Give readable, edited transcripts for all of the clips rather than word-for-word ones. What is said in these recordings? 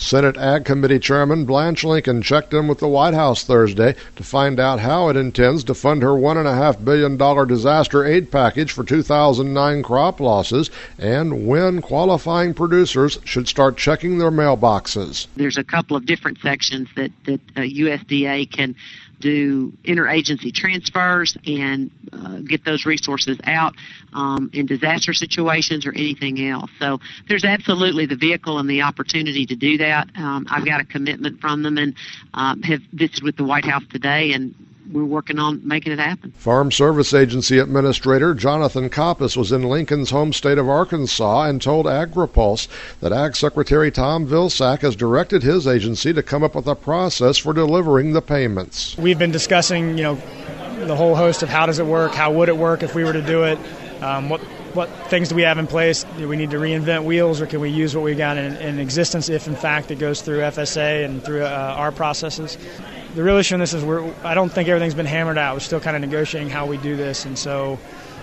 Senate Ag Committee Chairman Blanche Lincoln checked in with the White House Thursday to find out how it intends to fund her $1.5 billion disaster aid package for 2009 crop losses and when qualifying producers should start checking their mailboxes. There's a couple of different sections that USDA can do interagency transfers and get those resources out in disaster situations or anything else. So there's absolutely the vehicle and the opportunity to do that. I've got a commitment from them and have visited with the White House today, and we're working on making it happen. Farm Service Agency Administrator Jonathan Coppice was in Lincoln's home state of Arkansas and told AgriPulse that Ag Secretary Tom Vilsack has directed his agency to come up with a process for delivering the payments. We've been discussing, the whole host of how does it work, how would it work if we were to do it, what things do we have in place? Do we need to reinvent wheels, or can we use what we got in existence if, in fact, it goes through FSA and through our processes? The real issue in this is I don't think everything's been hammered out. We're still kind of negotiating how we do this, and so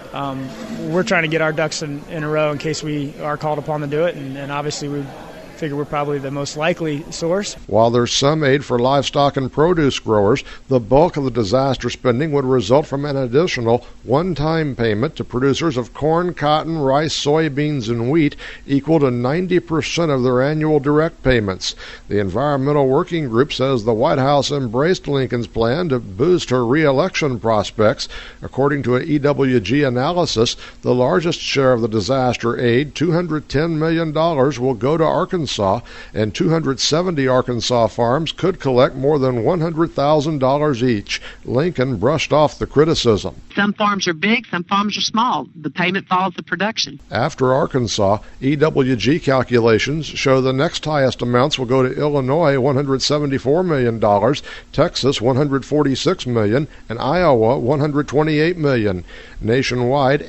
we're trying to get our ducks in a row in case we are called upon to do it, and obviously we figure we're probably the most likely source. While there's some aid for livestock and produce growers, the bulk of the disaster spending would result from an additional one-time payment to producers of corn, cotton, rice, soybeans, and wheat equal to 90% of their annual direct payments. The Environmental Working Group says the White House embraced Lincoln's plan to boost her re-election prospects. According to an EWG analysis, the largest share of the disaster aid, $210 million, will go to Arkansas, and 270 Arkansas farms could collect more than $100,000 each. Lincoln brushed off the criticism. Some farms are big, some farms are small. The payment follows the production. After Arkansas, EWG calculations show the next highest amounts will go to Illinois, $174 million, Texas, $146 million, and Iowa, $128 million. Nationwide,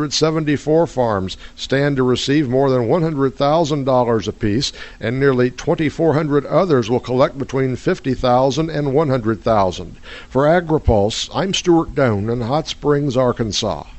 874 farms stand to receive more than $100,000 apiece, and nearly 2,400 others will collect between $50,000 and $100,000. For AgriPulse, I'm Stuart Doan in Hot Springs, Arkansas.